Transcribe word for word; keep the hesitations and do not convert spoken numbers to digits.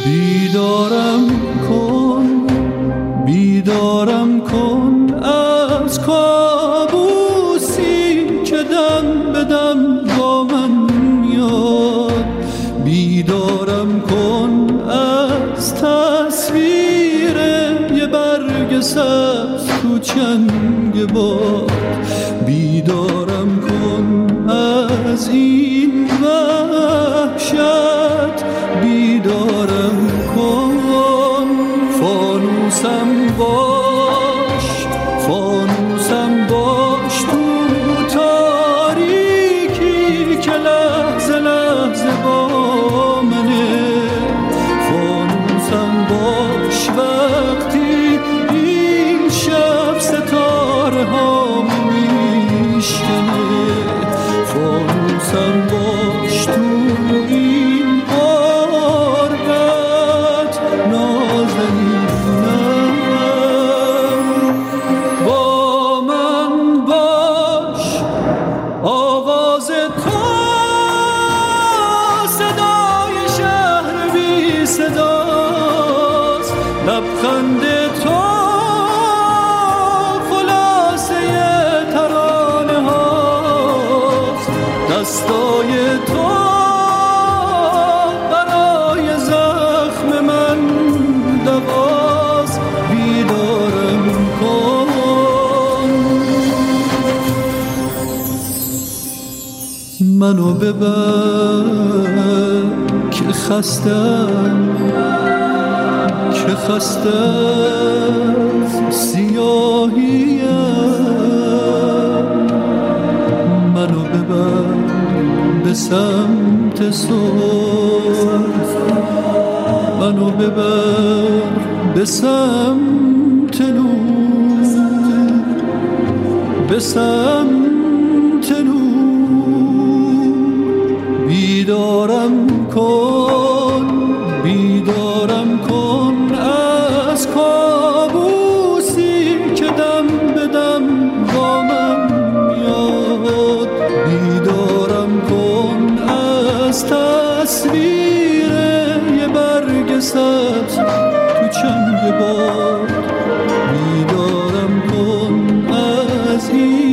بیدارم کن بیدارم کن از کابوسی که دم به دم با من میاد. بیدارم کن از تصویر یه برگ سبز تو چنگ باد. بیدارم کن از این وحشت. بیدارم کن فانوسم باش فانوسم باش تو تاریکی که لحظه لحظه با منه. فانوسم باش وقتی این شب ستاره ها میشکنه. فانوسم باش تو این غربت نازنینم. با من باش آواز تو صدای شهر بی صداست. لبخند تو خلاصه ترانه هاست. دستای تو برای زخم من دواست. بیدارم کن منو ببر که خستم که خسته از سیاهیم. منو ببر به سمت صبح. منو ببر به سمت نور به سمت نور. بیدارم کن بیدارم کن از کابوسی که دم به دم با من میاد. بیدارم کن از تصویر یه برگ سبز تو چنگ باد. بیدارم کن از این